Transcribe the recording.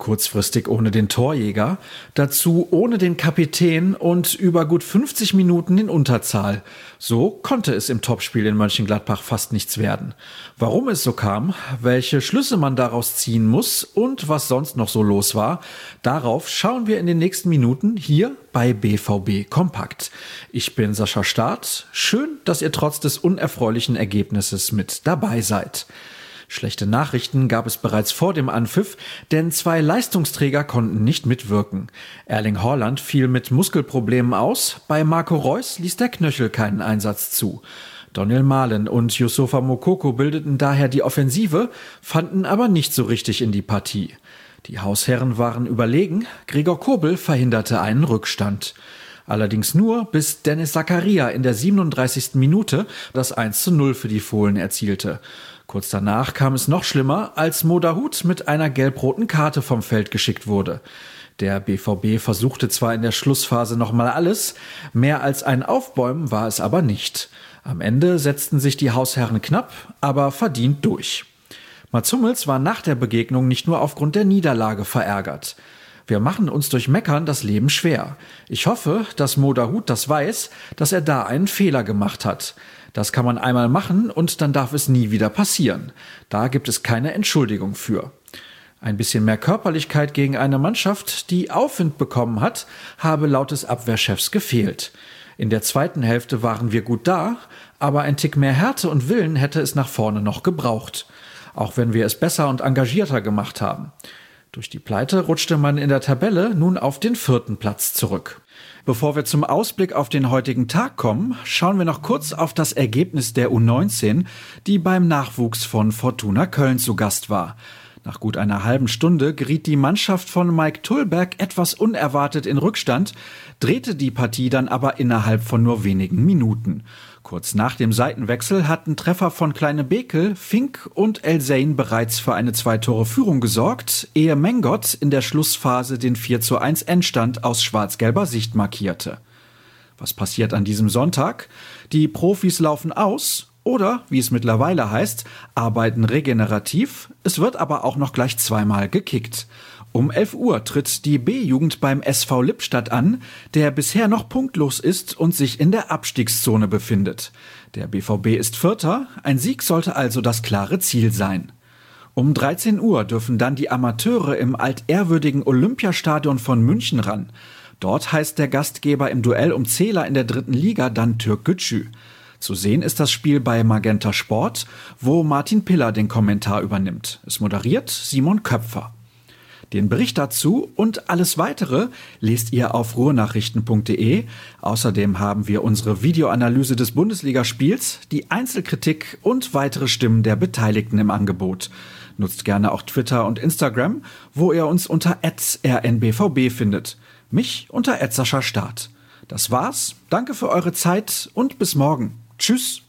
kurzfristig ohne den Torjäger, dazu ohne den Kapitän und über gut 50 Minuten in Unterzahl. So konnte es im Topspiel in Mönchengladbach fast nichts werden. Warum es so kam, welche Schlüsse man daraus ziehen muss und was sonst noch so los war, darauf schauen wir in den nächsten Minuten hier bei BVB Kompakt. Ich bin Sascha Staat. Schön, dass ihr trotz des unerfreulichen Ergebnisses mit dabei seid. Schlechte Nachrichten gab es bereits vor dem Anpfiff, denn 2 Leistungsträger konnten nicht mitwirken. Erling Haaland fiel mit Muskelproblemen aus, bei Marco Reus ließ der Knöchel keinen Einsatz zu. Daniel Malen und Youssoufa Moukoko bildeten daher die Offensive, fanden aber nicht so richtig in die Partie. Die Hausherren waren überlegen, Gregor Kobel verhinderte einen Rückstand. Allerdings nur, bis Dennis Zakaria in der 37. Minute das 1:0 für die Fohlen erzielte. Kurz danach kam es noch schlimmer, als Mo Dahoud mit einer gelb-roten Karte vom Feld geschickt wurde. Der BVB versuchte zwar in der Schlussphase nochmal alles, mehr als ein Aufbäumen war es aber nicht. Am Ende setzten sich die Hausherren knapp, aber verdient durch. Mats Hummels war nach der Begegnung nicht nur aufgrund der Niederlage verärgert. Wir machen uns durch Meckern das Leben schwer. Ich hoffe, dass Mo Dahoud das weiß, dass er da einen Fehler gemacht hat. Das kann man einmal machen und dann darf es nie wieder passieren. Da gibt es keine Entschuldigung für. Ein bisschen mehr Körperlichkeit gegen eine Mannschaft, die Aufwind bekommen hat, habe laut des Abwehrchefs gefehlt. In der zweiten Hälfte waren wir gut da, aber ein Tick mehr Härte und Willen hätte es nach vorne noch gebraucht. Auch wenn wir es besser und engagierter gemacht haben. Durch die Pleite rutschte man in der Tabelle nun auf den 4. Platz zurück. Bevor wir zum Ausblick auf den heutigen Tag kommen, schauen wir noch kurz auf das Ergebnis der U19, die beim Nachwuchs von Fortuna Köln zu Gast war. Nach gut einer halben Stunde geriet die Mannschaft von Mike Tullberg etwas unerwartet in Rückstand, drehte die Partie dann aber innerhalb von nur wenigen Minuten. Kurz nach dem Seitenwechsel hatten Treffer von Kleine Bekel, Fink und El Zein bereits für eine 2-Tore-Führung gesorgt, ehe Mengot in der Schlussphase den 4:1 Endstand aus schwarz-gelber Sicht markierte. Was passiert an diesem Sonntag? Die Profis laufen aus oder, wie es mittlerweile heißt, arbeiten regenerativ. Es wird aber auch noch gleich zweimal gekickt. Um 11 Uhr tritt die B-Jugend beim SV Lippstadt an, der bisher noch punktlos ist und sich in der Abstiegszone befindet. Der BVB ist Vierter, ein Sieg sollte also das klare Ziel sein. Um 13 Uhr dürfen dann die Amateure im altehrwürdigen Olympiastadion von München ran. Dort heißt der Gastgeber im Duell um Zähler in der 3. Liga dann Türkgücü. Zu sehen ist das Spiel bei Magenta Sport, wo Martin Piller den Kommentar übernimmt. Es moderiert Simon Köpfer. Den Bericht dazu und alles weitere lest ihr auf ruhrnachrichten.de. Außerdem haben wir unsere Videoanalyse des Bundesligaspiels, die Einzelkritik und weitere Stimmen der Beteiligten im Angebot. Nutzt gerne auch Twitter und Instagram, wo ihr uns unter @rnbvb findet. Mich unter @SaschaStaat. Das war's. Danke für eure Zeit und bis morgen. Tschüss.